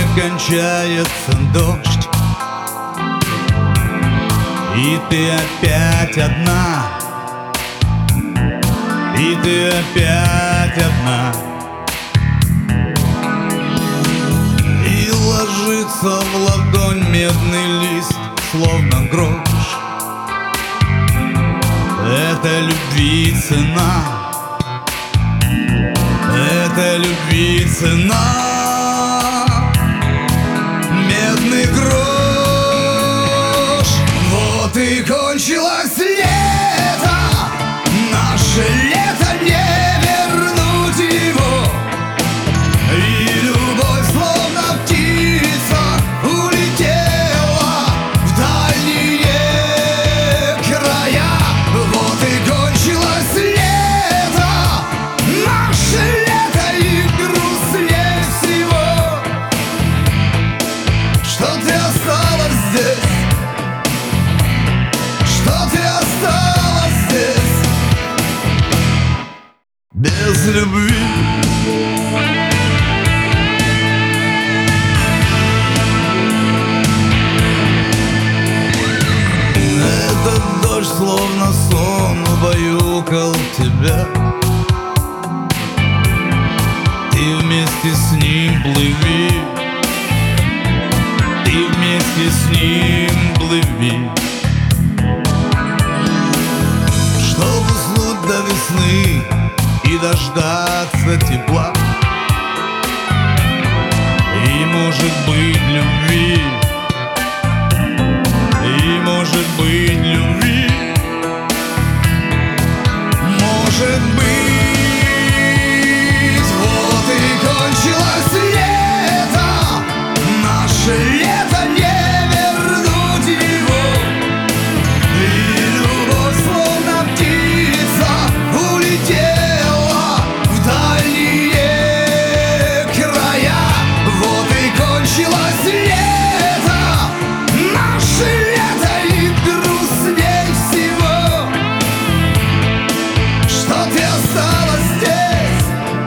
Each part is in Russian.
кончается дождь, и ты опять одна, и ты опять одна. И ложится в ладонь медный лист, словно грош. Это любви цена, это любви цена. Медный грош. Вот и кончилось лето, наше лето, не вернуть его. И любовь, словно птица, улетела в дальние края. Вот и кончилось лето, наше лето, и грустнее всего, что ты осталась здесь, что ты осталась здесь без любви. Этот дождь, словно сон, убаюкал тебя. Ты вместе с ним плыви, ты вместе с ним плыви, чтобы уснуть до весны и дождаться тепла. И может быть любви, и может быть любви, может быть. Вот и кончилось лето, наше лето, не вернуть его. И любовь, словно птица, улетела в дальние края. Вот и кончилось лето, наше лето, и грустней всего, что ты осталась здесь,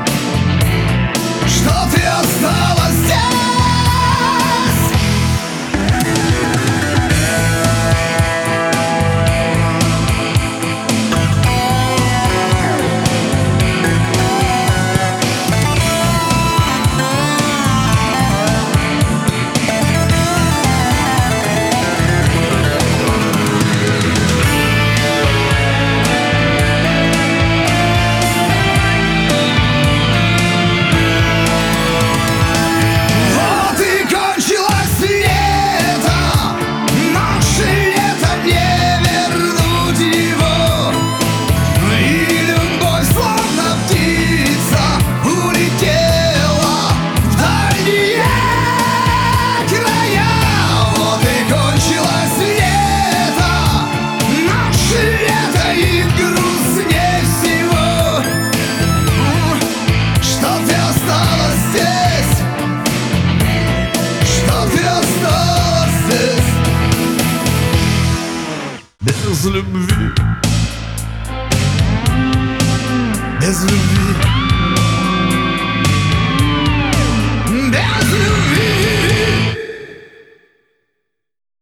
что ты осталась здесь. Вот и кончилось лето, наше лето, не вернуть его. И любовь, словно птица, улетела в дальние края. Вот и кончилось лето, наше лето, и грустнее всего, что ты осталась здесь, что ты осталась здесь без любви, без любви.